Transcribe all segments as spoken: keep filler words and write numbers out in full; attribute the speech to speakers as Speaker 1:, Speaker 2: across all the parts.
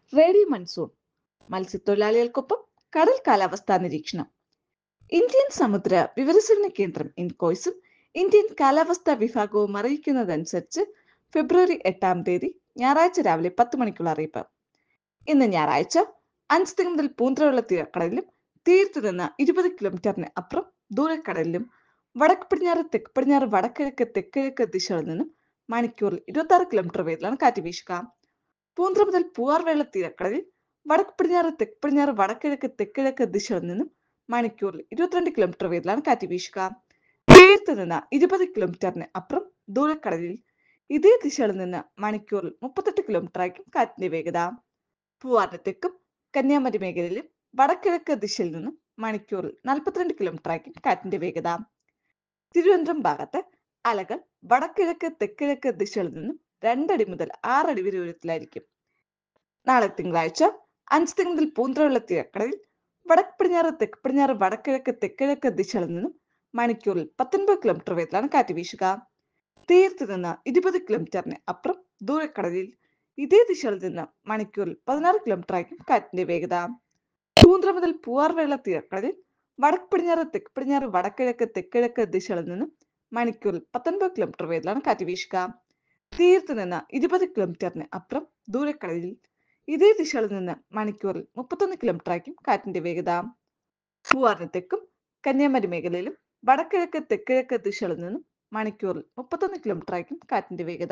Speaker 1: Radio monsoon മത്സ്യത്തൊഴിലാളികൾക്കൊപ്പം കടൽ കാലാവസ്ഥാ നിരീക്ഷണം. ഇന്ത്യൻ സമുദ്ര വിവരസേവന കേന്ദ്രം ഇൻകോയ്സും ഇന്ത്യൻ കാലാവസ്ഥാ വിഭാഗവും അറിയിക്കുന്നതനുസരിച്ച് ഫെബ്രുവരി എട്ടാം തീയതി ഞായറാഴ്ച രാവിലെ പത്ത് മണിക്കുള്ള അറിയിപ്പ്. ഇന്ന് ഞായറാഴ്ച അഞ്ച് മുതൽ പൂന്തറയുള്ള തീരക്കടലിലും തീരത്ത് നിന്ന് ഇരുപത് കിലോമീറ്ററിന് അപ്പുറം ദൂരക്കടലിലും വടക്ക് പടിഞ്ഞാറ് തെക്ക് പടിഞ്ഞാറ് വടക്കിഴക്ക് തെക്കിഴക്ക് ദിശകളിൽ നിന്നും മണിക്കൂറിൽ ഇരുപത്തി ആറ് കിലോമീറ്റർ വേഗത്തിലാണ് കാറ്റ് വീശുക. പൂന്തറ മുതൽ പൂവാർവേള തീരക്കടലിൽ വടക്ക് പടിഞ്ഞാറ് തെക്ക് പടിഞ്ഞാറ് വടക്കിഴക്ക് തെക്കിഴക്ക് ദിശകളിൽ നിന്നും മണിക്കൂറിൽ ഇരുപത്തിരണ്ട് കിലോമീറ്റർ വേഗത്തിലാണ് കാറ്റ് വീശുക. തീരത്ത് നിന്ന് ഇരുപത് കിലോമീറ്ററിന് അപ്പുറം ദൂരക്കടലിൽ ഇതേ ദിശകളിൽ നിന്ന് മണിക്കൂറിൽ മുപ്പത്തെട്ട് കിലോമീറ്റർ ആയിരിക്കും കാറ്റിന്റെ വേഗത. പൂവാറിന് തെക്കും കന്യാകുമാരി മേഖലയിലും വടക്കിഴക്ക് ദിശയിൽ നിന്നും മണിക്കൂറിൽ നാൽപ്പത്തിരണ്ട് കിലോമീറ്റർ ആയിരിക്കും കാറ്റിന്റെ വേഗത. തിരുവനന്തപുരം ഭാഗത്ത് അലകൾ വടക്കിഴക്ക് തെക്കിഴക്ക് ദിശകളിൽ നിന്നും രണ്ടടി മുതൽ ആറടി വരെ ഉയരത്തിലായിരിക്കും. നാളെ തിങ്കളാഴ്ച അഞ്ച് മുതൽ പൂന്തറയുള്ള തീരക്കടലിൽ വടക്ക് പടിഞ്ഞാറ് തെക്ക് പടിഞ്ഞാറ് വടക്കിഴക്ക് തെക്കിഴക്ക് ദിശകളിൽ നിന്നും മണിക്കൂറിൽ പത്തൊൻപത് കിലോമീറ്റർ വേഗത്തിലാണ് കാറ്റ് വീശുക. തീരത്ത് നിന്ന് ഇരുപത് കിലോമീറ്ററിന് അപ്പുറം ദൂരക്കടലിൽ ഇതേ ദിശകളിൽ നിന്ന് മണിക്കൂറിൽ പതിനാറ് കിലോമീറ്റർ ആയിരിക്കും കാറ്റിന്റെ വേഗത. പൂന്തറ മുതൽ പൂവാർവേള തീരക്കടലിൽ വടക്ക് പടിഞ്ഞാറ് തെക്ക് പടിഞ്ഞാറ് വടക്കിഴക്ക് തെക്കിഴക്ക് ദിശകളിൽ നിന്നും മണിക്കൂറിൽ പത്തൊൻപത് കിലോമീറ്റർ വേഗത്തിലാണ് കാറ്റ് വീശുക. തീരത്ത് നിന്ന് ഇരുപത് കിലോമീറ്ററിന് അപ്പുറം ദൂരക്കടലിൽ ഇതേ ദിശകളിൽ നിന്ന് മണിക്കൂറിൽ മുപ്പത്തൊന്ന് കിലോമീറ്റർ ആയിരിക്കും കാറ്റിന്റെ വേഗത. പൂവാറിന് തെക്കും കന്യാകുമാരി മേഖലയിലും വടക്കിഴക്ക് തെക്കിഴക്ക് ദിശകളിൽ നിന്നും മണിക്കൂറിൽ മുപ്പത്തൊന്ന് കിലോമീറ്റർ ആയിരിക്കും കാറ്റിന്റെ വേഗത.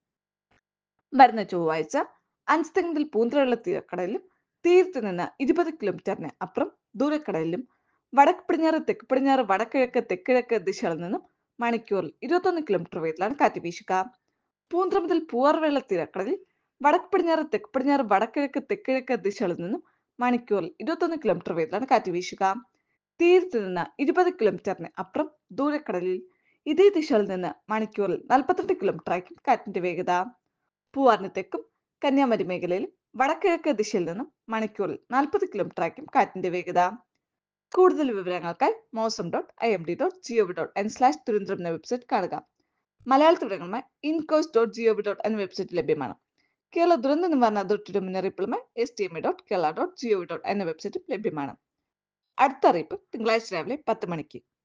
Speaker 1: വരുന്ന ചൊവ്വാഴ്ച അഞ്ച് മുതൽ പൂന്തറയുള്ള തീരക്കടലിലും തീരത്ത് നിന്ന് ഇരുപത് കിലോമീറ്ററിന് അപ്പുറം ദൂരക്കടലിലും വടക്ക് പടിഞ്ഞാറ് തെക്ക് പടിഞ്ഞാറ് വടക്കിഴക്ക് തെക്കിഴക്ക് ദിശകളിൽ നിന്നും മണിക്കൂറിൽ ഇരുപത്തൊന്ന് കിലോമീറ്റർ വേഗത്തിലാണ് കാറ്റ് വീശുക. പൂന്തറ മുതൽ പൂവാർവേള തീരക്കടലിൽ വടക്ക് പടിഞ്ഞാറ് തെക്ക് പടിഞ്ഞാറ് വടക്കിഴക്ക് തെക്കിഴക്ക് ദിശകളിൽ നിന്നും മണിക്കൂറിൽ ഇരുപത്തൊന്ന് കിലോമീറ്റർ വേഗത്തിലാണ് കാറ്റ് വീശുക. തീരത്ത് നിന്ന് ഇരുപത് കിലോമീറ്ററിന് അപ്പുറം ദൂരക്കടലിൽ ഇതേ ദിശകളിൽ നിന്ന് മണിക്കൂറിൽ നാൽപ്പത്തിരണ്ട് കിലോമീറ്റർ ആയിരിക്കും കാറ്റിന്റെ വേഗത. പൂവാറിന് തെക്കും കന്യാകുമാരി മേഖലയിലും വടക്കിഴക്ക് ദിശയിൽ നിന്നും മണിക്കൂറിൽ നാൽപ്പത് കിലോമീറ്റർ ആയിരിക്കും കാറ്റിന്റെ വേഗത. കൂടുതൽ വിവരങ്ങൾക്കായി Mausam dot I M D dot gov dot in slash Thiruvananthapuram എന്ന വെബ്സൈറ്റ് കാണുക. മലയാളത്തിൽ വിവരങ്ങളുമായി ഇൻകോസ് ഡോട്ട് ജിഒവി ഡോട്ട് എന്ന വെബ്സൈറ്റ് ലഭ്യമാണ്. കേരള ദുരന്ത നിവാരണ അതോറിറ്റിയുടെ മുന്നറിയിപ്പുകളുമായി S D M A dot Kerala dot gov dot എന്ന വെബ്സൈറ്റ് ലഭ്യമാണ്. അടുത്ത അറിയിപ്പ് തിങ്കളാഴ്ച രാവിലെ പത്ത് മണിക്ക്.